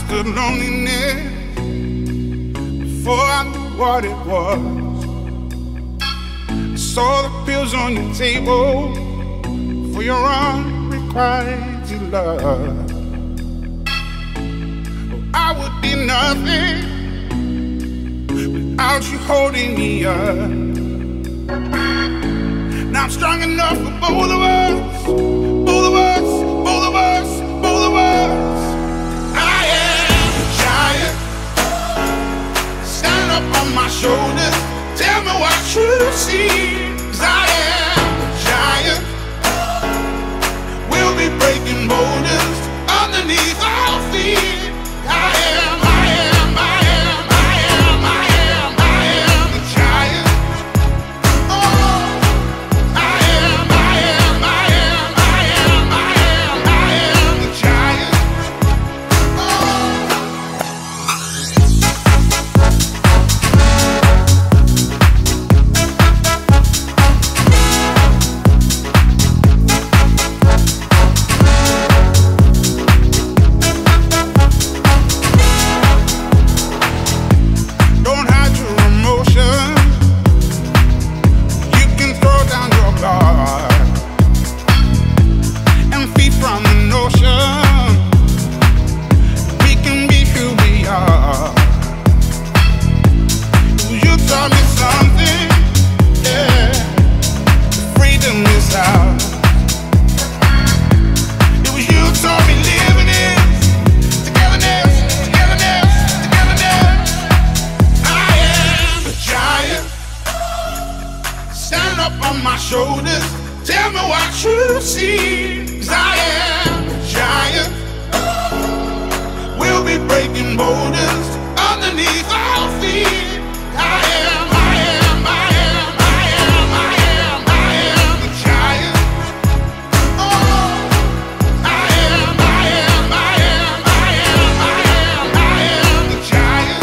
understood loneliness before I knew what it was. I saw the pills on your table for your unrequited love. Oh, I would be nothing without you holding me up. Now I'm strong enough for both of us, both of us, both of us, both of us. I am a giant. Stand up on my shoulders. Tell me what you see. 'Cause I am a giant. We'll be breaking boulders underneath our feet. I am, I am, I am, I am, I am, I am a giant. Oh, I am, I am, I am, I am, I am, I am the giant. Don't hide your emotion. You can throw down your guard and feed from the notion. We can be who we are. You taught me something, yeah. Freedom is ours. It was you taught me living is togetherness, togetherness, togetherness. I am a giant. Stand up on my shoulders. Tell me what you see. 'Cause I am a giant. We'll be breaking boulders underneath our feet. I am, I am, I am, I am, I am, I am the giant. Oh, I am, I am, I am, I am, I am, I am the giant.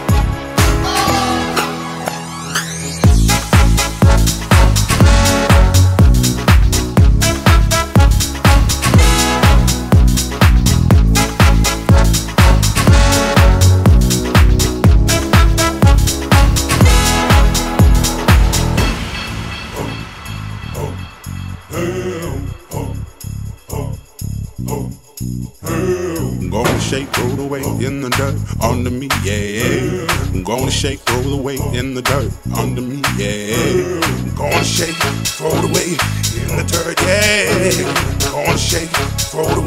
I'm gonna shake, roll the weight in the dirt under me, yeah. I'm gonna shake, roll the weight in the dirt under me, yeah. I'm gonna shake, throw the weight in the dirt, yeah. I'm gonna shake, throw the